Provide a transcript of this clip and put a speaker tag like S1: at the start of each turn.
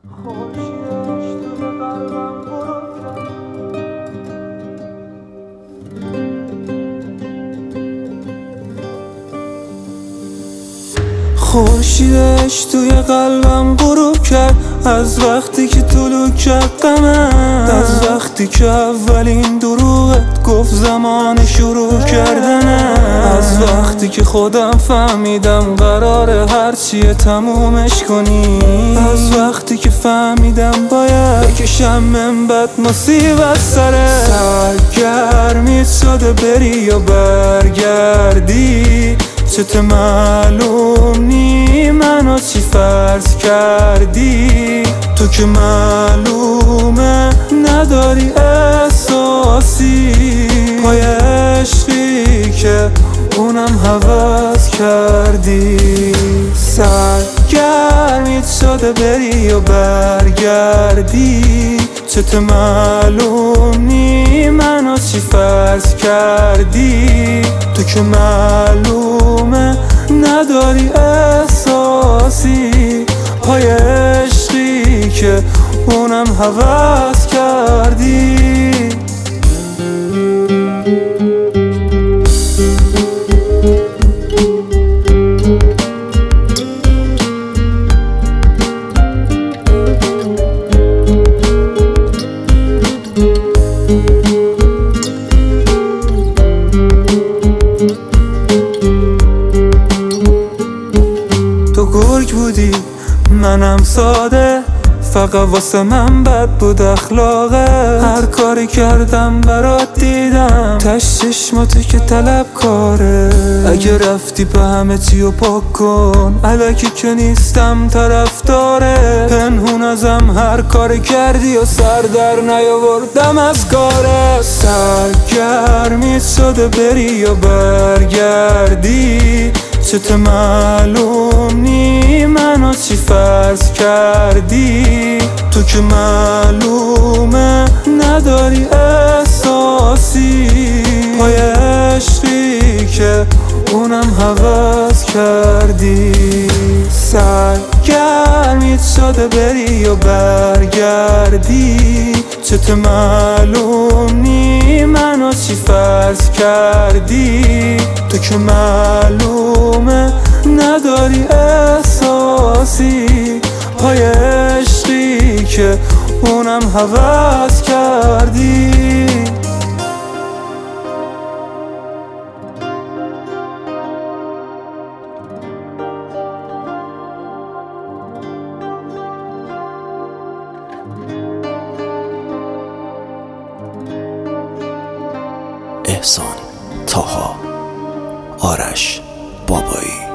S1: خورشیدش توی قلبم غروب کرد. خورشیدش توی قلبم غروب کرد، از وقتی که طلوع کرد غمم، از وقتی که اولین دروغت گفت زمان شروع کردنه، از وقتی که خودم فهمیدم قراره هرچیه تمومش کنی، از وقتی که فهمیدم باید بکشم من بد مصیبت سره. سرگرمیت شده بری یا برگردی، چته معلوم نی منو چی فرض کردی، تو که معلومه نداری احساسی، پای عشقی که اونم هوس کردی. سرگرمیت شده بری یا برگردی، چته معلوم نی منو چی فرض کردی، تو که معلومه نداری احساسی، پای عشقی که اونم هوس کردی. تو گرگ بودی منم ساده، فقط واسه من بد بود اخلاقه، هر کاری کردم برات دیدم تش چشماتو که طلب کاره، اگه رفتی به همه چیو پاک کن الکی که نیستم طرفداره، پنهون ازم هر کاری کردی و سر در نیاوردم از کاره. سرگرمیت شده بری یا برگردی، چته معلوم نی منو چی فرض کردی، تو که معلومه نداری احساسی، پای عشقی که اونم هوس کردی. سرگرمیت شده بری یا برگردی، چته معلوم نی منو چی فرض کردی، تو که معلومه نداری احساسی، پای عشقی که اونم هوس کردی.
S2: احسان طاها، آرش بابایی.